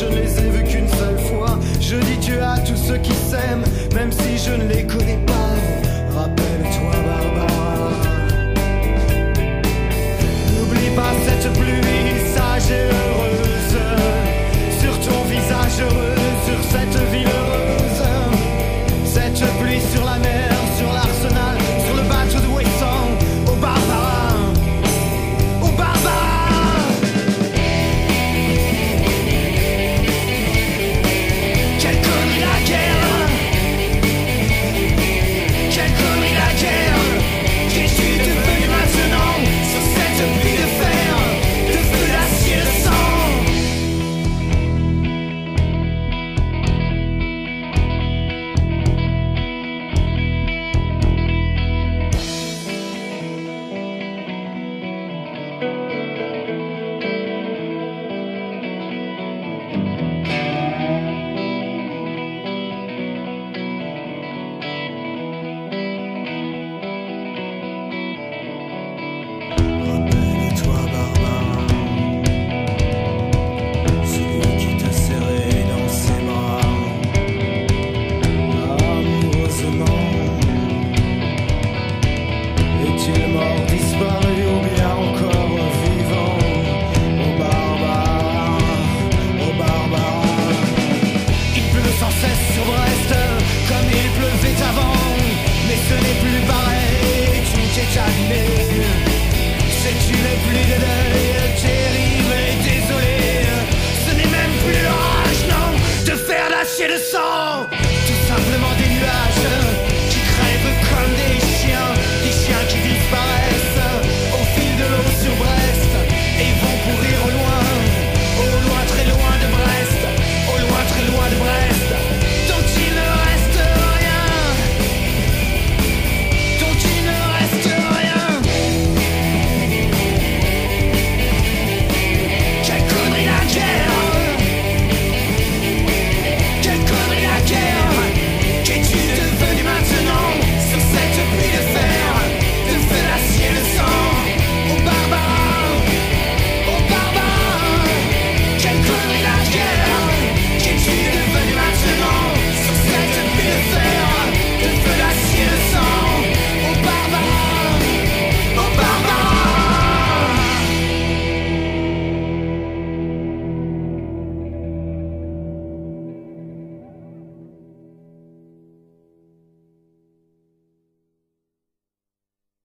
je ne les ai vus qu'une seule fois. Je dis Dieu à tous ceux qui s'aiment, même si je ne les connais pas. Rappelle-toi Barbara. N'oublie pas cette pluie sage et heureuse sur ton visage heureux, sur cette ville heureuse. Cette pluie sur la mer, sur l'arsenal, sur le bateau de Wesson, au Barbara, au Barbara. Quelle connerie la guerre, quelle connerie la guerre. Qu'es-tu devenu maintenant sur cette pluie de fer, de feu, d'acier, de sang? Rappelle-toi Barbara, celui qui t'a serré dans ses bras amoureusement. Est-il mort, disparu ou bien encore vivant? Oh Barbara, oh Barbara. Il pleut sans cesse sur Brest comme il pleuvait avant, mais ce n'est plus pareil, tout est abîmé. C'est une pluie de deuil terrible et désolée. Ce n'est même plus l'orage, non, de fer, d'acier, de sang.